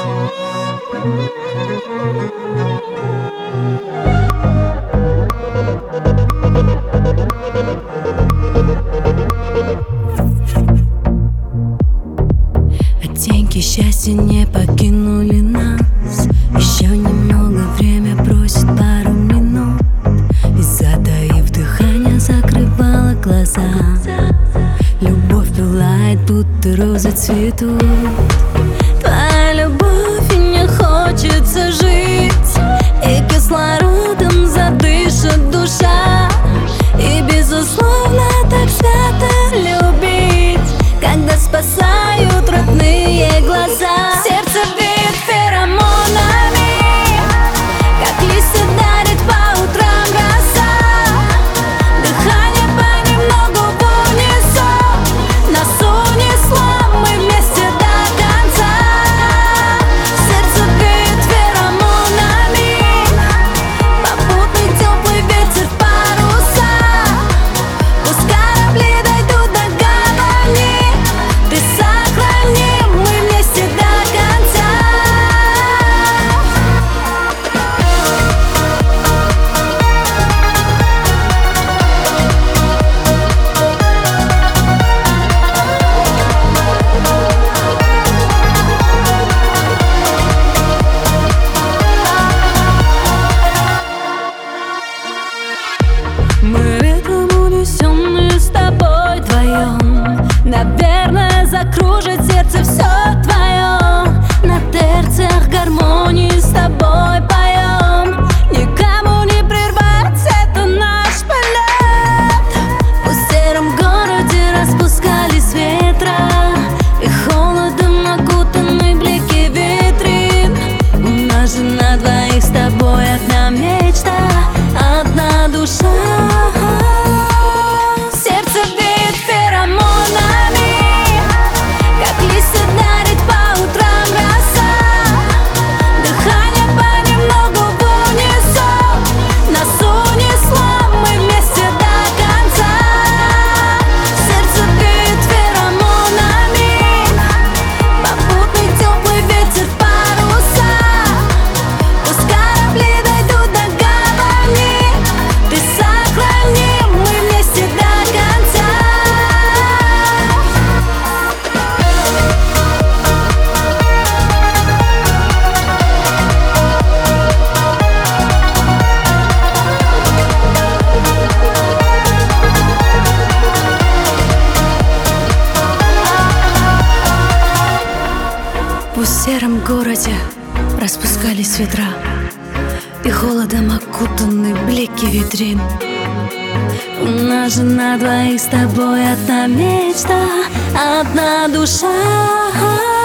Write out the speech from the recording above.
Оттенки счастья не покинули нас. Еще немного, время просит пару минут. И затаив дыхание, закрывала глаза. Любовь пылает, будто розы цветут. Твоя любовь, и мне хочется жить, и кислородом задышит душа. И безусловно так свято любить, когда спасают родные глаза. Сердце бьет феромонами, как листья дарит по утрам роса. Дыхание понемногу в унисон нас унесло, мы вместе до конца. Сердце бьет феромонами, попутный теплый ветер в паруса. Пусть корабли дойдут до гавани, ты сохрани, мы вместе до конца. Мы ветром унесенные с тобой вдвоем. Наверное, закружит сердце все твое. На терциях гармонии с тобой поем. Никому не прервать, это наш полет. В сером городе распускались ветра, и холодом окутаны блики витрин. У нас же на двоих с тобой одна мечта, одна душа. Сердце бьет феромонами, как листья дарит по утрам роса. Дыхание понемногу в унисон нас унесло, мы вместе до конца. Сердце бьет феромонами, попутный теплый ветер в паруса. Пусть корабли дойдут до гавани, ты сохрани, мы вместе до конца. В сером городе распускались ветра, и холодом окутаны блики витрин. У нас же на двоих с тобой одна мечта, одна душа.